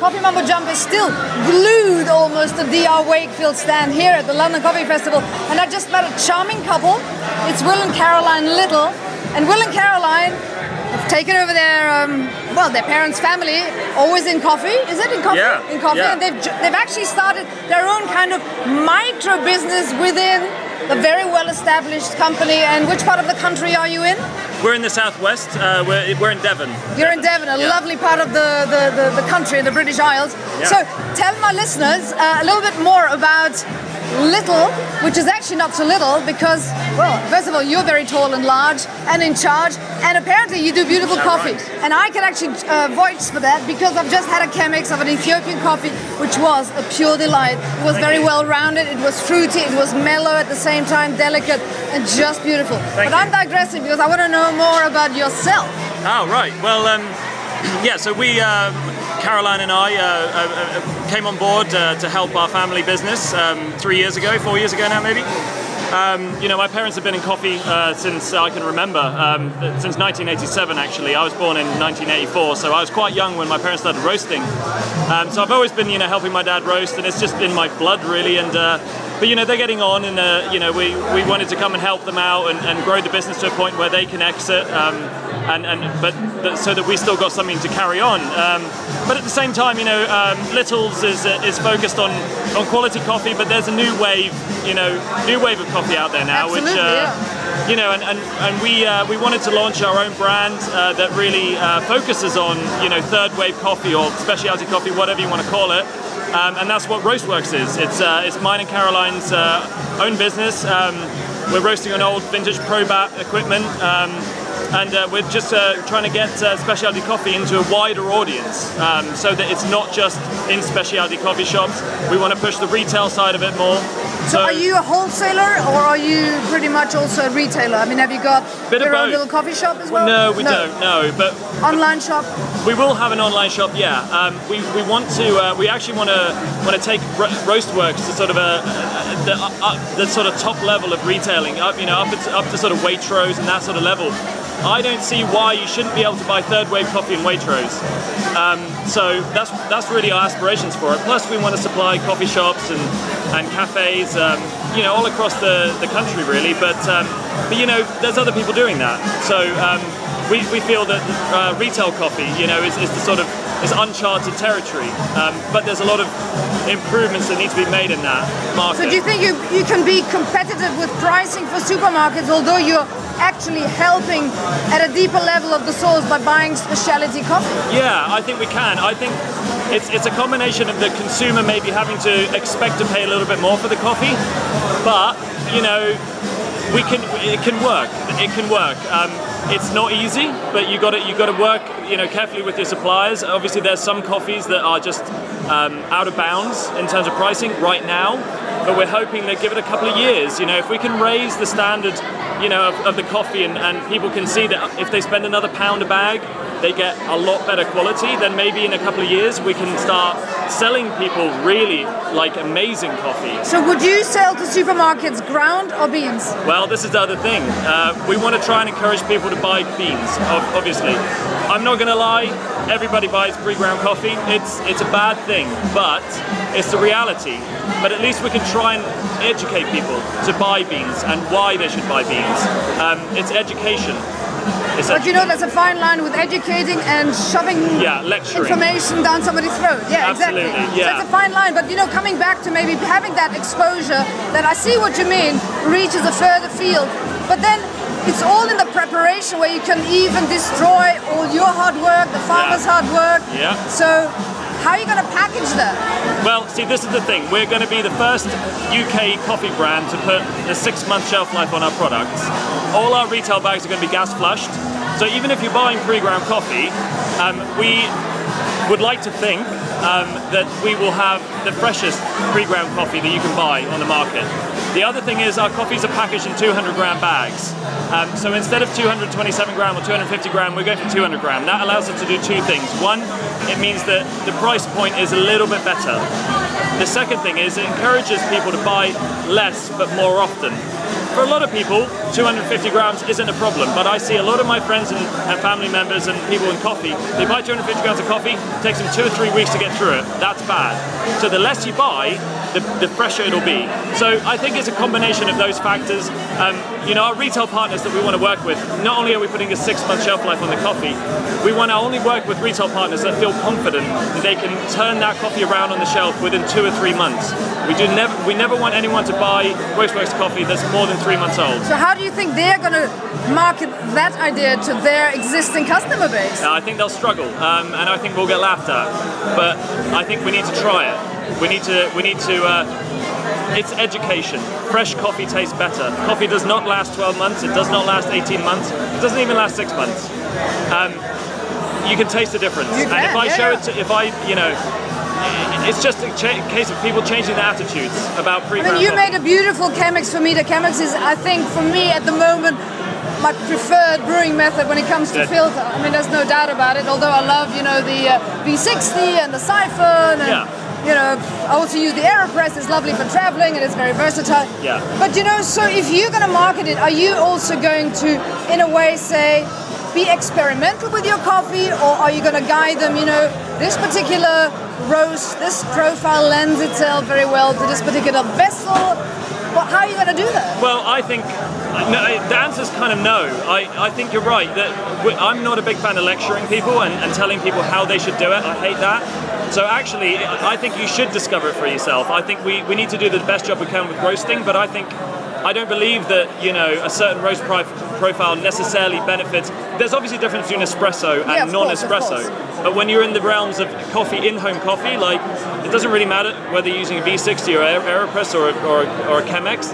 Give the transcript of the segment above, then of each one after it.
Coffee Mumbo Jumbo is still glued almost to DR Wakefield stand here at the London Coffee Festival. And I just met a charming couple. It's Will and Caroline Little. And Will and Caroline have taken over their, their parents' family, always in coffee. Is it in coffee? Yeah. In coffee. Yeah. And they've actually started their own kind of micro business within a very well-established company. And which part of the country are you in? We're in the southwest. We're in Devon. You're in Devon, a lovely part of the country, the British Isles. Yeah. So tell my listeners a little bit more about Little, which is actually not so little because, well, first of all, you're very tall and large and in charge, and apparently you do beautiful coffee. Right? And I can actually vouch for that because I've just had a Chemex of an Ethiopian coffee, which was a pure delight. It was very well-rounded, it was fruity, it was mellow at the same time, delicate, and just beautiful. But I'm digressing because I want to know more about yourself. Oh, right. Well, so we, Caroline and I, came on board to help our family business 4 years ago now maybe. My parents have been in coffee since I can remember, since 1987 actually. I was born in 1984, so I was quite young when my parents started roasting. So I've always been, helping my dad roast, and it's just in my blood really. And but they're getting on, and we wanted to come and help them out and grow the business to a point where they can exit. So that we still got something to carry on. But at the same time, Little's is focused on quality coffee, but there's a new wave of coffee out there now. Absolutely, and we wanted to launch our own brand that really focuses on third wave coffee or specialty coffee, whatever you want to call it. And that's what Roastworks is. It's mine and Caroline's own business. We're roasting on old vintage Probat equipment. And we're just trying to get specialty coffee into a wider audience, so that it's not just in specialty coffee shops. We want to push the retail side of it more. So are you a wholesaler, or are you pretty much also a retailer? I mean, have you got your own little coffee shop as well? No, we don't. No, but online shop. We will have an online shop. Yeah, we want to. We actually want to take Roastworks to sort of the sort of top level of retailing, up to sort of Waitrose and that sort of level. I don't see why you shouldn't be able to buy third wave coffee in Waitrose. So that's really our aspirations for it. Plus, we want to supply coffee shops and cafes, all across the country, really. But there's other people doing that. So we feel that retail coffee, is the sort of uncharted territory. But there's a lot of improvements that need to be made in that market. So do you think you can be competitive with pricing for supermarkets, although you're actually helping at a deeper level of the source by buying specialty coffee? Yeah, I think we can. I think it's a combination of the consumer maybe having to expect to pay a little bit more for the coffee, but it can work. It can work. It's not easy, but you got to work carefully with your suppliers. Obviously, there's some coffees that are just out of bounds in terms of pricing right now, but we're hoping that give it a couple of years. If we can raise the standard, of the coffee, and people can see that if they spend another £1 a bag, they get a lot better quality, then maybe in a couple of years we can start selling people really amazing coffee. So would you sell to supermarkets ground or beans? Well, this is the other thing. We want to try and encourage people to buy beans, obviously. I'm not going to lie, everybody buys pre-ground coffee. It's a bad thing, but it's the reality. But at least we can try and educate people to buy beans and why they should buy beans. It's education. But there's a fine line with educating and shoving information down somebody's throat. Yeah, absolutely, exactly. Yeah. So it's a fine line, but coming back to maybe having that exposure, that I see what you mean, reaches a further field. But then it's all in the preparation where you can even destroy all your hard work, the farmer's hard work. Yeah. So how are you going to package that? Well, see, this is the thing. We're going to be the first UK coffee brand to put a 6-month shelf life on our products. All our retail bags are going to be gas flushed. So even if you're buying pre-ground coffee, we would like to think that we will have the freshest pre-ground coffee that you can buy on the market. The other thing is our coffees are packaged in 200 gram bags. So instead of 227 gram or 250 gram, we're going for 200 gram. That allows us to do two things. One, it means that the price point is a little bit better. The second thing is it encourages people to buy less but more often. for a lot of people, 250 grams isn't a problem, but I see a lot of my friends and family members and people in coffee, they buy 250 grams of coffee, it takes them 2 or 3 weeks to get through it. That's bad. So the less you buy, the fresher it'll be. So I think it's a combination of those factors. Our retail partners that we want to work with, not only are we putting a 6-month shelf life on the coffee, we want to only work with retail partners that feel confident that they can turn that coffee around on the shelf within 2 or 3 months. We never want anyone to buy Roastworks coffee that's more than 3 months old. So how do you think they're going to market that idea to their existing customer base? I think they'll struggle, and I think we'll get laughed at. But I think we need to try it. We need to. It's education. Fresh coffee tastes better. Coffee does not last 12 months. It does not last 18 months. It doesn't even last 6 months. You can taste the difference. You can, and if I show yeah. it to, it's just a case of people changing their attitudes about pre-ground I mean, you coffee. made a beautiful Chemex for me. The Chemex is, I think, for me at the moment, my preferred brewing method when it comes to filter. I mean, there's no doubt about it. Although I love, the V60 and the siphon. And, I also use the AeroPress. It's lovely for traveling and it's very versatile. Yeah. But so if you're going to market it, are you also going to, in a way, say, be experimental with your coffee, or are you going to guide them? This particular roast, this profile lends itself very well to this particular vessel. Well, how are you going to do that? Well, I think the answer's kind of no. I think you're right that I'm not a big fan of lecturing people and telling people how they should do it. I hate that. So actually, I think you should discover it for yourself. I think we need to do the best job we can with roasting, but I don't believe that a certain roast profile necessarily benefits. There's obviously a difference between espresso and non-espresso. But when you're in the realms of coffee, in-home coffee, it doesn't really matter whether you're using a V60 or AeroPress or a Chemex.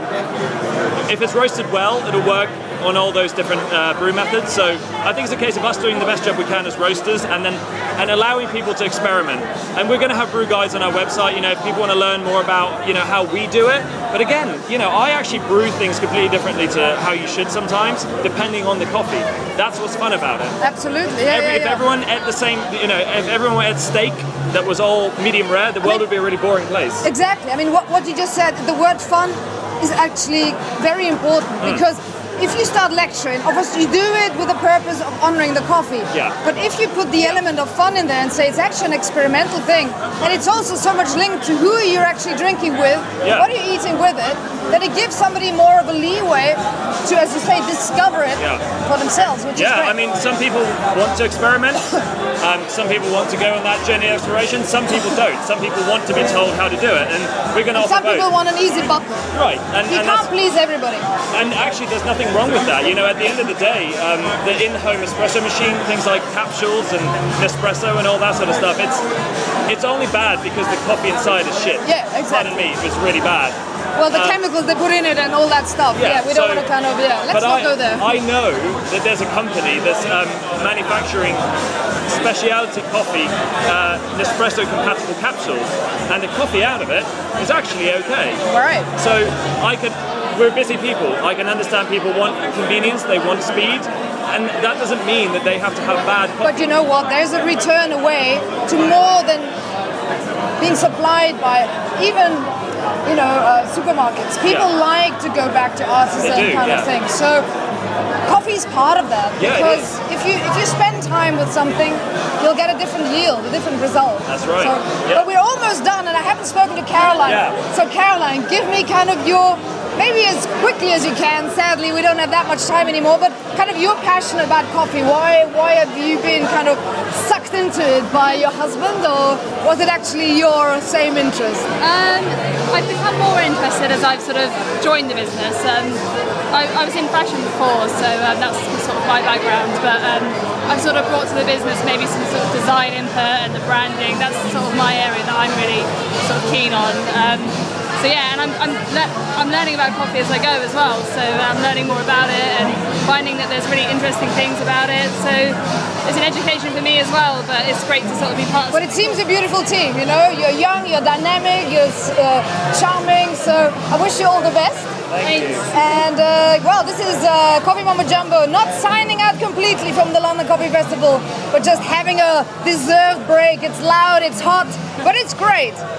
If it's roasted well, it'll work on all those different brew methods. So I think it's a case of us doing the best job we can as roasters and allowing people to experiment. And we're going to have brew guides on our website, if people want to learn more about, how we do it. But again, I actually brew things completely differently to how you should sometimes, depending on the coffee. That's what's fun about it. Absolutely. If everyone ate the same, if everyone ate steak that was all medium rare, the world would be a really boring place. Exactly. I mean, what you just said, the word fun is actually very important because if you start lecturing, obviously you do it with the purpose of honoring the coffee. Yeah. But if you put the element of fun in there and say it's actually an experimental thing, and it's also so much linked to who you're actually drinking with, what are you eating with it, that it gives somebody more of a leeway to, as you say, discover it for themselves, which is great. I mean, some people want to experiment, some people want to go on that journey of exploration, some people don't. Some people want to be told how to do it, and we're going to offer some people both. want an easy button. Right. You can't please everybody. And actually, there's nothing wrong with that. At the end of the day, the in-home espresso machine, things like capsules and Nespresso and all that sort of stuff, it's only bad because the coffee inside is shit. Yeah, exactly. Pardon me, it's really bad. Well, the chemicals they put in it and all that stuff. We don't want to let's not go there. I know that there's a company that's manufacturing specialty coffee, Nespresso compatible capsules, and the coffee out of it is actually okay. Right. So we're busy people. I can understand people want convenience, they want speed, and that doesn't mean that they have to have bad coffee. But you know what? There's a return away to more than being supplied by even supermarkets. People like to go back to artisan kind of thing. So coffee's part of that because if you spend time with something, you'll get a different yield, a different result. That's right. But we're almost done, and I haven't spoken to Caroline. So Caroline, give me kind of your, maybe as quickly as you can. Sadly, we don't have that much time anymore, but kind of your passion about coffee. Why have you been kind of sucked into it by your husband, or was it actually your same interest? I've become more interested as I've sort of joined the business. I was in fashion before, so that's sort of my background, but I've sort of brought to the business maybe some sort of design input and the branding. That's sort of my area that I'm really sort of keen on. And I'm learning about coffee as I go as well, so I'm learning more about it and finding that there's really interesting things about it, so it's an education for me as well, but it's great to sort of be part of it. But it seems a beautiful team, you're young, you're dynamic, you're charming, so I wish you all the best. Thanks. And this is Coffee Mumbo Jumbo, not signing out completely from the London Coffee Festival, but just having a deserved break. It's loud, it's hot, but it's great.